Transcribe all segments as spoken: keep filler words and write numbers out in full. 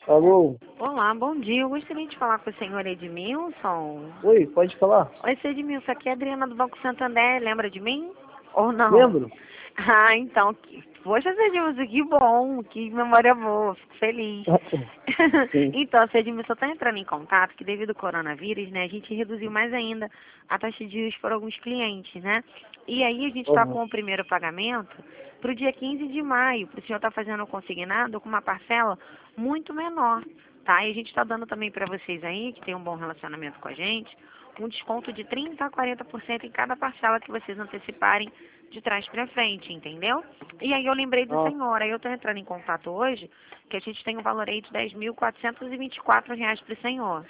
Alô? Olá, bom dia. Eu gostaria de falar com o senhor Edmilson. Oi, pode falar? Oi, seu Edmilson, aqui é a Adriana do Banco Santander. Lembra de mim? Ou não? Lembro? Ah, então, que- poxa, seu Edmilson, que bom, que memória boa, fico feliz. Sim. Então, seu Edmilson está entrando em contato que devido ao coronavírus, né, a gente reduziu mais ainda a taxa de juros para alguns clientes, né? E aí a gente está Uhum. com o primeiro pagamento para o dia quinze de maio, para o senhor estar fazendo o consignado com uma parcela muito menor, tá? E a gente está dando também para vocês aí, que tem um bom relacionamento com a gente, um desconto de trinta a quarenta por cento em cada parcela que vocês anteciparem de trás para frente, entendeu? E aí eu lembrei do Ah, senhor, aí eu estou entrando em contato hoje, que a gente tem um valor aí de dez mil quatrocentos e vinte e quatro reais para o senhor.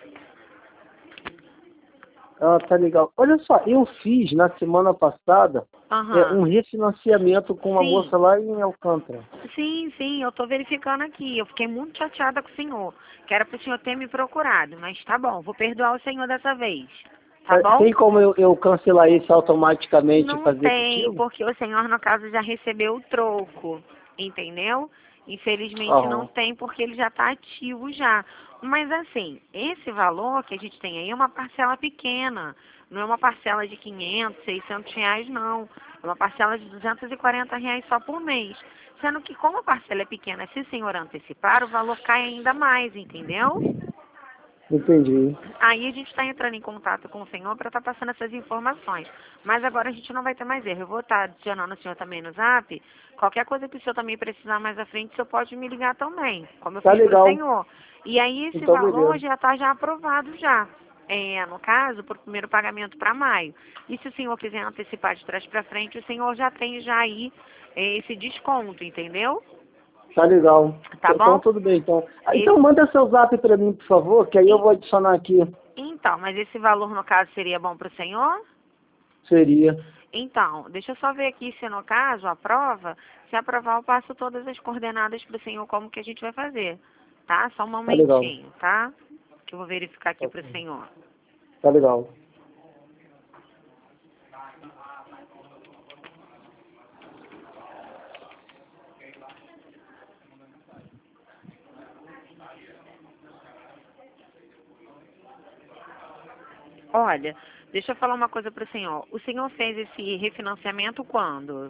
ah, tá legal. Olha só, eu fiz na semana passada é, Aham. um refinanciamento com uma Sim, moça lá em Alcântara. sim, sim, eu estou verificando aqui. Eu fiquei muito chateada com o senhor, que era para o senhor ter me procurado, mas tá bom, vou perdoar o senhor dessa vez, tá É, bom? tem como eu, eu cancelar isso automaticamente e Não fazer tem, efetivo? porque o senhor, no caso, já recebeu o troco, entendeu? Infelizmente não Aham. tem, porque ele já está ativo já. Mas assim, esse valor que a gente tem aí é uma parcela pequena, não é uma parcela de quinhentos, seiscentos reais, não. É uma parcela de duzentos e quarenta reais só por mês. Sendo que como a parcela é pequena, se o senhor antecipar, o valor cai ainda mais, entendeu? Entendi. Aí a gente está entrando em contato com o senhor para estar passando essas informações. Mas agora a gente não vai ter mais erro. Eu vou estar adicionando o senhor também no zap. Qualquer coisa que o senhor também precisar mais à frente, o senhor pode me ligar também, como eu Tá fiz para o legal. senhor. E aí esse Então, valor beleza. já está já aprovado já. É, no caso, por primeiro pagamento para maio. E se o senhor quiser antecipar de trás para frente, o senhor já tem já aí é, esse desconto, entendeu? Tá legal. Tá Então, bom? tudo bem, então. Ah, então, Esse, manda seu zap pra mim, por favor, que aí eu e- vou adicionar aqui. então, mas esse valor no caso seria bom para o senhor? Seria. Então, deixa eu só ver aqui se no caso aprova. Se aprovar, eu passo todas as coordenadas para o senhor como que a gente vai fazer. Tá? Só um Tá legal. momentinho, tá? Que eu vou verificar aqui para o senhor. Tá legal. Olha, deixa eu falar uma coisa para o senhor. O senhor fez esse refinanciamento quando?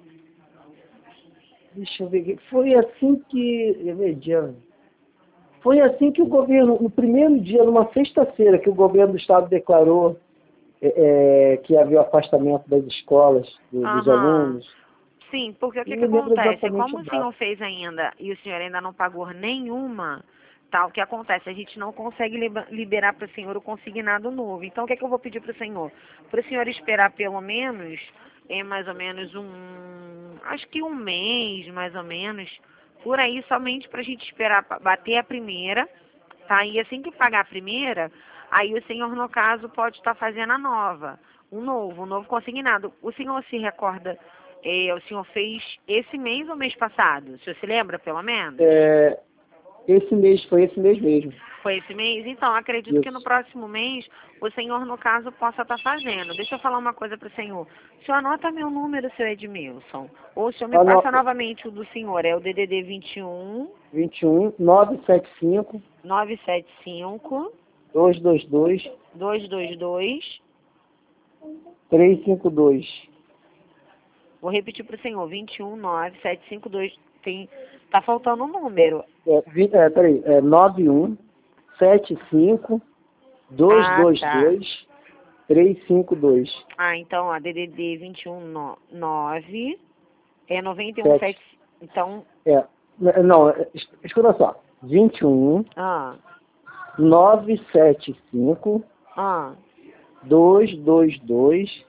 Deixa eu ver aqui. Foi assim que. eu ver, dia- Foi assim que o governo, no primeiro dia, numa sexta-feira, que o governo do estado declarou é, é, que havia o afastamento das escolas, do- dos Aham. alunos. Sim, porque o que Não que me lembro acontece? exatamente Como a o senhor data. fez ainda e o senhor ainda não pagou nenhuma, tá? O que acontece? A gente não consegue liba- liberar para o senhor o consignado novo. Então, o que é que eu vou pedir para o senhor? Para o senhor esperar pelo menos, é mais ou menos um, acho que um mês, mais ou menos, por aí, somente para a gente esperar pa- bater a primeira, tá? E assim que pagar a primeira, aí o senhor, no caso, pode estar fazendo a nova, um novo, um novo consignado. O senhor se recorda, eh, o senhor fez esse mês ou mês passado? O senhor se lembra, pelo menos? É, esse mês, foi esse mês mesmo. Foi esse mês? Então, acredito que no Isso. próximo mês o senhor, no caso, possa estar fazendo. Deixa eu falar uma coisa para o senhor. O senhor anota meu número, seu Edmilson. Ou o senhor me passa Anota. novamente o do senhor. É o D D D vinte e um, vinte e um, nove sete cinco, nove sete cinco, dois dois dois, dois dois dois. três cinco dois. Vou repetir para o senhor, vinte e um, nove, sete cinco dois, tem, tá faltando um número. É, vi- é, peraí, é nove um sete cinco dois Ah, dois tá. dois três cinco dois. Ah, então, a D D D vinte e um, no- nove, é noventa e um, sete. sete, então, É, n- não, é, es- escuta só. vinte e um ah, nove sete cinco ah. dois dois dois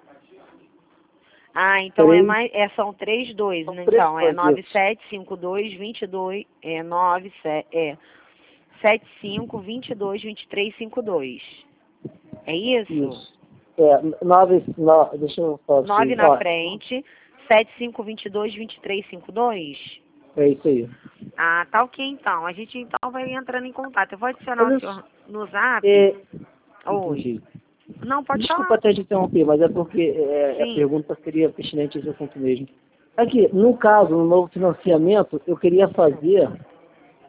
Ah, então é três. mais, é, são três dois, São né? três Então, é dois nove isso. sete cinco dois, vinte e dois, é nove sete, é sete cinco, vinte e dois, vinte e três, cinquenta e dois. É isso? Isso. É, nove, no, deixa eu falar nove assim, na ó, frente, sete cinco, vinte e dois, vinte e três, cinquenta e dois. é isso aí. Ah, tá ok então. A gente então vai entrando em contato. Eu vou adicionar o Olha senhor só, no zap. é, Oi. entendi. Não, pode Desculpa falar. até te interromper, mas é porque é, a Sim. pergunta seria pertinente a esse assunto mesmo. Aqui, no caso, no novo financiamento, eu queria fazer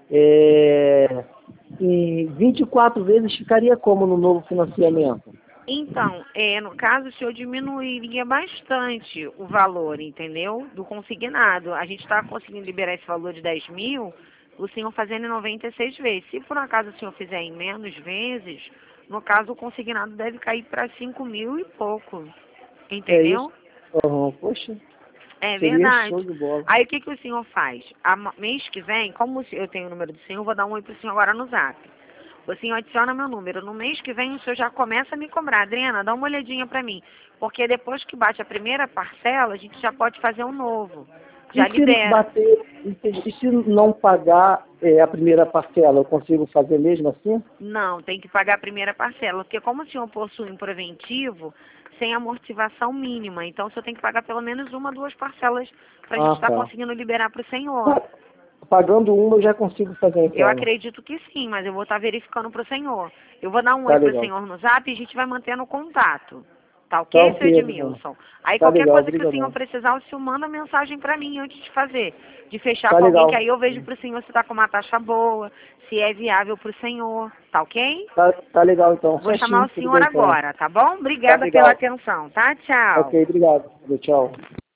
É, em vinte e quatro vezes ficaria como no novo financiamento? Então, é, no caso, o senhor diminuiria bastante o valor, entendeu? Do consignado. A gente está conseguindo liberar esse valor de dez mil, o senhor fazendo em noventa e seis vezes. Se por acaso o senhor fizer em menos vezes, no caso, o consignado deve cair para cinco mil e pouco, É isso? entendeu? Uhum. Poxa, É seria verdade. show de bola. Aí o que, que o senhor faz? A, mês que vem, como eu tenho o número do senhor, eu vou dar um oi para o senhor agora no zap. O senhor adiciona meu número. No mês que vem o senhor já começa a me cobrar. Adriana, dá uma olhadinha para mim. Porque depois que bate a primeira parcela, a gente já pode fazer um novo. E Já se libera. bater, e se, e se não pagar é, a primeira parcela, eu consigo fazer mesmo assim? Não, tem que pagar a primeira parcela. Porque como o senhor possui um preventivo, sem amortização mínima. Então o senhor tem que pagar pelo menos uma, duas parcelas para a gente Ah, estar tá. conseguindo liberar para o senhor. Pa- Pagando uma eu já consigo fazer Eu então, né? acredito que sim, mas eu vou estar verificando para o senhor. Eu vou dar um Tá oi para o legal. senhor no zap e a gente vai mantendo contato. Tá Tá ok, seu ok, Adriano. Edmilson? Aí Tá qualquer legal, coisa que o senhor obrigadão. precisar, o senhor manda mensagem para mim antes de fazer. De fechar Tá com alguém, que legal. aí eu vejo para o senhor se está com uma taxa boa, se é viável para o senhor. Tá ok? Tá, tá legal então, Vou chamar certinho, o tudo senhor bem então. agora, tá bom? Tá Obrigada pela legal. atenção, tá? Tchau. Ok, obrigado. Tchau.